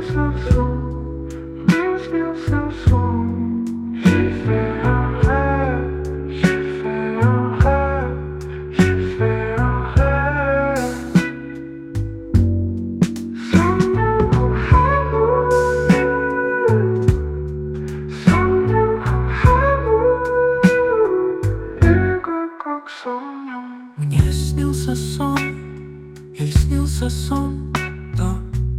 Мне снился сон, или снился сон, то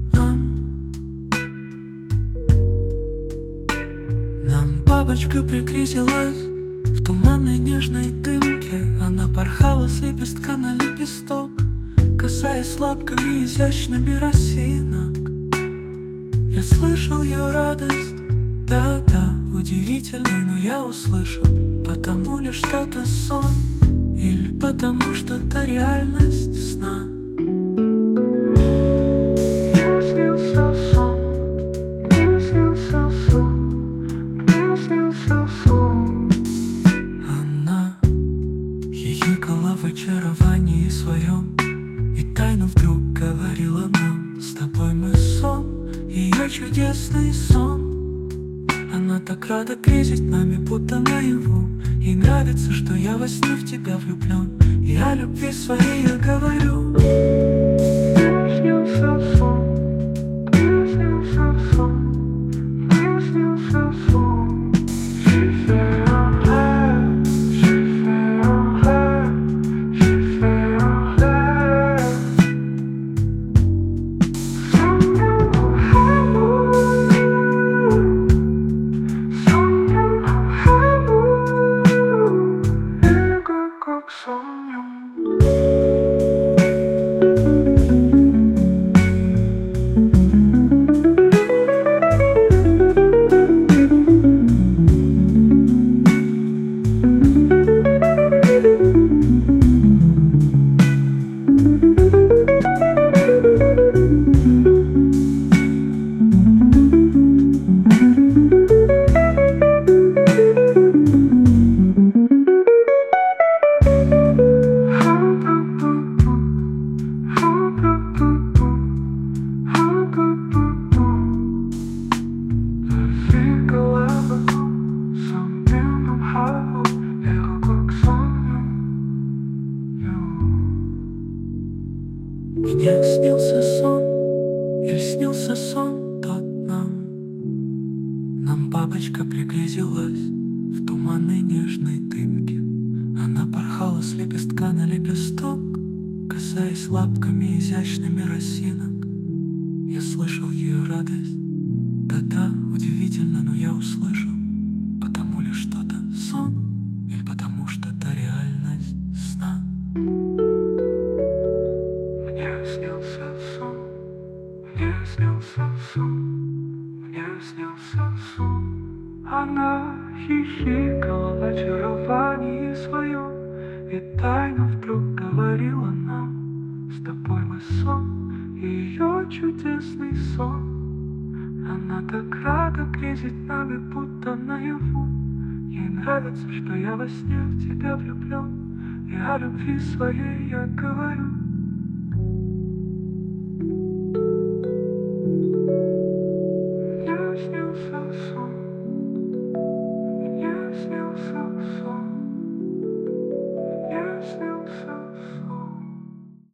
нам бабочка пригрезилась в туманной нежной дымке. Она порхала с лепестка на лепесток, касаясь лапками изящными росинок. Я слышал ее радость, да-да, удивительно, но я услышал. Потому ли что-то сон, или потому что-то реальность сна? Мне снился сон, мне снился сон, мне снился сон. Она хихикала в очаровании своем и тайно вдруг говорила нам: с тобой мы сон, ее чудесный сон. Она так рада грезить нами, будто наяву. Ей нравится, что я во сне в тебя влюблен, и о любви своей я говорю. Мне снился сон, мне снился сон, мне снился сон. She fait un rêve, she fait un rêve, she fait un rêve. Как сонем. Мне снился сон, или снился сон тот нам бабочка пригрезилась в туманной нежной дымке. Она порхала с лепестка на лепесток, касаясь лапками изящными росинок. Я слышал ее радость, да-да, удивительно, но я услышал. Потому ли что-то сон, или потому что-то реальность сна? Мне снился сон, мне снился сон, мне снился сон. Она хихикала в очаровании своем и тайно вдруг говорила нам: с тобой мы сон, ее чудесный сон. Она так рада грезить нами, будто наяву. Ей нравится, что я во сне в тебя влюблен, и о любви своей я говорю.